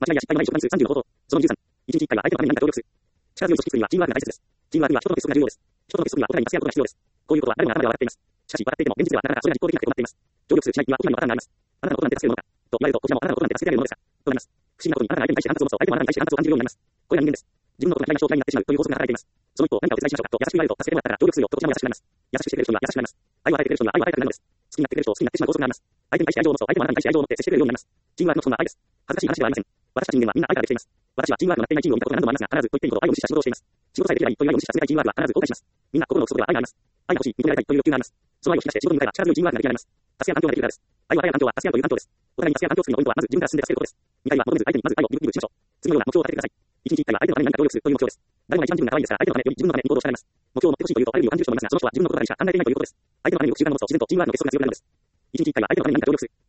間違いや失敗のない職場に数30の方法。その13。1日1回は相手のために何か協力する。力強い組織づくりはチームワークが大切です。チームワークには人との結束が重要です。人との結束にはお互いに助け合うことが必要です。こういうことは誰もが頭では分かっています。しかし、分かっていても現実ではなかなかそれが実行できなくて困っています。協力するしないには大きなパターンがあります。あなたのことなんて助けるものか。と言われると、こちらもあなたのことなんて助けられるものですか。となります。不思議なことにあなたが相手に対して反発を持つと、相手もあなたに対して反発を感じるようになります。これが人間です。自分のことが嫌いな人を嫌いになってしまうという法則が働いています。その一方、何かお手伝いしましょうかと優しく言われると、助けてもらったら協力するよとこちらも優しくなります。優しくしてくれる人には優しくなります。愛を与えてくれる人には愛を与えたくなるのです。好きになってくれる人を好きになってしまう法則があります。相手に対して愛情を持つと、相手もあなたに対して愛情を持って接してくれるようになります。チームワークの基本は愛です。恥ずかしい話ではありません。私たち人間はみんな愛からできています。私はチームワークのなっていないチームを見たことが何度もありますが、必ずと言っていいほど愛を無視した仕事をしています。仕事さえできればいいという愛を無視した冷たいチームワークは必ず後悔します。みんな心の奥底では愛があります。愛が欲しい、認められたいという欲求があります。その愛を引き出して仕事に向かえば力強いチームワークが出来上がります。助け合う環境ができるからです。愛を与え合う環境は助け合うという環境です。お互いに助け合う環境を作るポイントは、まず自分から進んで助けることです。2回は求めず相手にまず愛をギブしましょう。次のような目標を立ててください。1日1回は相手のために何か協力するという目標です。誰もが一番自分が可愛いですから、相手のためより自分のために行動したがります。目標を持ってほしいというと、ある意味を感じる人もいますが、その人は自分のことだけしか考えていないということです。相手のために動く習慣を持つと自然とチームワークの結束が強くなるのです。1日1回は相手のために何か協力する。